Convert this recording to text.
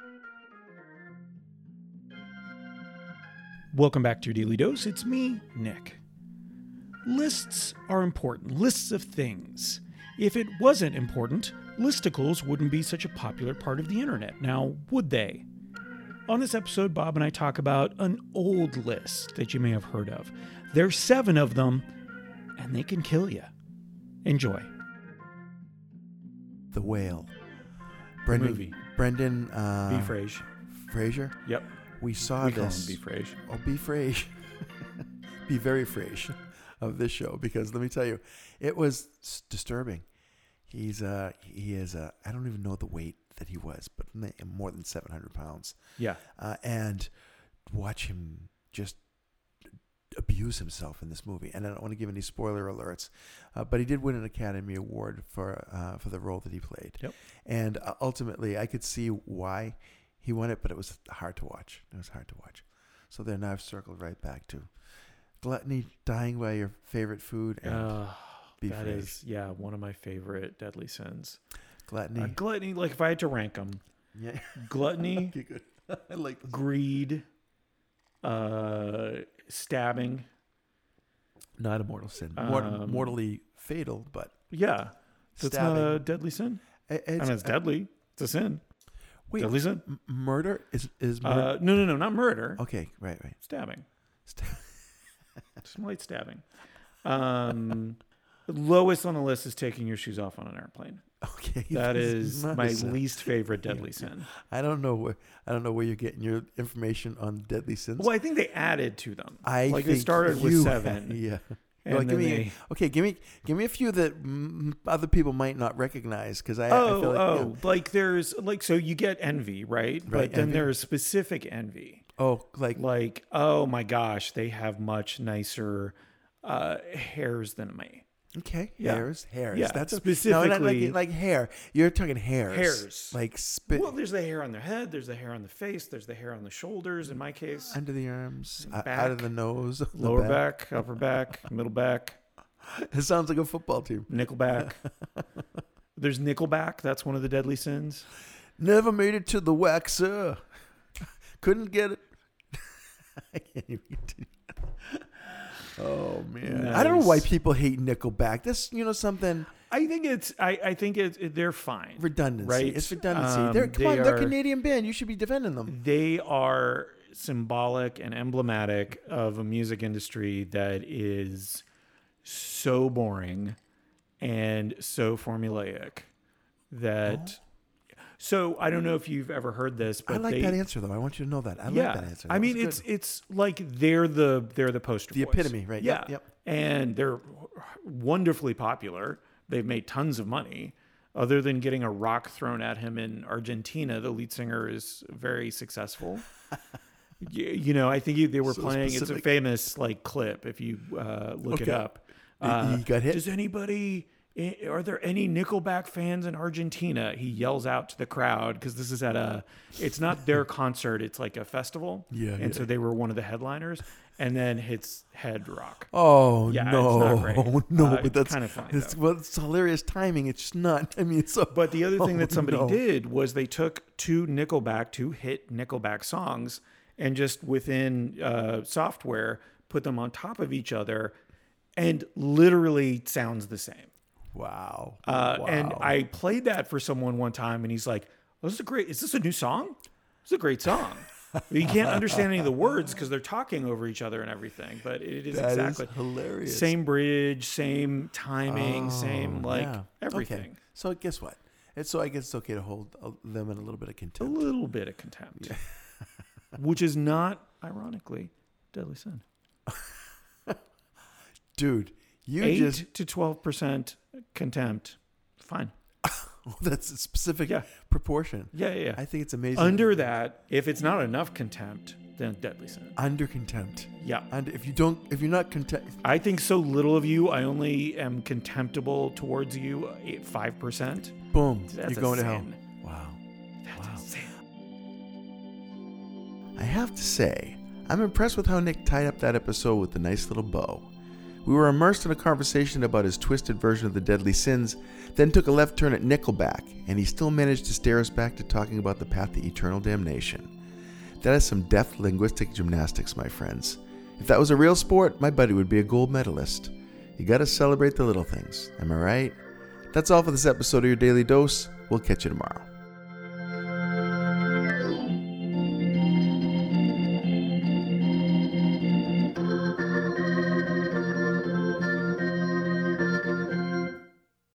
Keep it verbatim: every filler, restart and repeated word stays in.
Welcome back to your Daily Dose. It's me, Nick. Lists are important. Lists of things. If it wasn't important, listicles wouldn't be such a popular part of the internet. Now, would they? On this episode, Bob and I talk about an old list that you may have heard of. There's seven of them, and they can kill you. Enjoy. The Whale. Brendan, movie. Brendan uh, B. Fraser. Fraser? Yep. We saw we this. Call him B. Fraser. Oh, B. Fraser. Be very Fraser of this show, because let me tell you, it was disturbing. He's uh he is uh I don't even know the weight that he was, but more than seven hundred pounds. Yeah. Uh, and watch him just abuse himself in this movie. And I don't want to give any spoiler alerts, uh, but he did win an Academy Award for uh, for the role that he played. Yep. And uh, ultimately, I could see why he won it, but it was hard to watch. It was hard to watch. So then I've circled right back to gluttony, dying by your favorite food, and Uh, beef that rage. is, yeah, one of my favorite deadly sins. Gluttony. Uh, gluttony, like if I had to rank them, Yeah. gluttony, Okay, good. I like this. greed, uh, stabbing. Not a mortal sin. Mort- Um, mortally fatal, but Yeah. That's stabbing. not a deadly sin. It- I mean, it's deadly. It's a sin. Wait, Deadly sin? m- murder is is murder. Uh, no, no, no, not murder. Okay, right, right. Stabbing. St- Some light stabbing. Um, lowest on the list is taking your shoes off on an airplane. Okay, That this is not a my sin. least favorite Yeah, deadly yeah. sin. I don't know where I don't know where you're getting your information on deadly sins. Well, I think they added to them. I like think they started with you- seven. Yeah. And Like, give then me they- okay. Give me give me a few that mm, other people might not recognize, because I, Oh, I feel like oh, yeah. like there's like so you get envy, right? But Right, then envy. there's specific envy. oh like Like, oh my gosh, they have much nicer uh, hairs than me. okay Yeah. hairs hairs. Yeah, That's a, specifically- no, not like like hair. You're talking hairs. Hairs. like spit Well, there's the hair on their head, there's the hair on the face, there's the hair on the shoulders. In my case, under the arms, uh, Back. out of the nose, the lower back, upper back, middle back, It sounds like a football team. Nickelback. There's Nickelback. That's one of the deadly sins. Never made it to the waxer. Couldn't get it. I can't even continue. Oh man, I don't know why Nice. people hate Nickelback. That's you know something I think it's. I, I think it's. It, they're fine. redundancy. Right. It's redundancy. Um, they're come they on, they're are- a Canadian band. You should be defending them. They are symbolic and emblematic of a music industry that is so boring and so formulaic that. So I don't know if you've ever heard this, but I like they, that answer though. I want you to know that. I yeah, like that answer. I That mean, was it's good. it's like they're the they're the poster the boys. epitome, right? Yeah, Yep, yep. and they're wonderfully popular. They've made tons of money. Other than getting a rock thrown at him in Argentina, the lead singer is very successful. you, you know, I think you, they were So playing. It's a specific. famous like clip if you uh, look it Okay. up. He- Uh, he got hit? Does anybody? Are there any Nickelback fans in Argentina? He yells out to the crowd because this is at a. It's not their concert. It's like a festival. Yeah, and yeah. so they were one of the headliners, and then hits head rock. Oh Yeah, it's no, not great. no! Uh, but that's kinda funny, It's, though. well, it's hilarious timing. It's just not. I mean, it's so. But the other thing Oh, that somebody no. did was they took two Nickelback, two hit Nickelback songs, and just within uh, software put them on top of each other, and literally sounds the same. Wow. Uh, wow. And I played that for someone one time, and he's like, oh, "This is a great. Is this a new song? It's a great song." You can't understand any of the words because they're talking over each other and everything. But it is That is exactly hilarious. same bridge, same timing, Oh, same like yeah. everything. Okay. So guess what? It's so I guess it's okay to hold uh, them in a little bit of A contempt. little bit of contempt, which is not, ironically, deadly sin. Dude, you Eight just to twelve percent contempt, fine. that's a specific Yeah. proportion. Yeah, yeah. yeah. I think it's amazing. Under that, if it's not enough contempt, then deadly sin. Under contempt. Yeah. And if you don't, if you're not contempt, I think so little of you. I only am contemptible towards you. Five percent. boom, That's you're a going to hell. sin. Wow. That's Wow. a sin. I have to say, I'm impressed with how Nick tied up that episode with a nice little bow. We were immersed in a conversation about his twisted version of the Deadly Sins, then took a left turn at Nickelback, and he still managed to steer us back to talking about the path to eternal damnation. That is some deft linguistic gymnastics, my friends. If that was a real sport, my buddy would be a gold medalist. You gotta celebrate the little things, am I right? That's all for this episode of Your Daily Dose. We'll catch you tomorrow.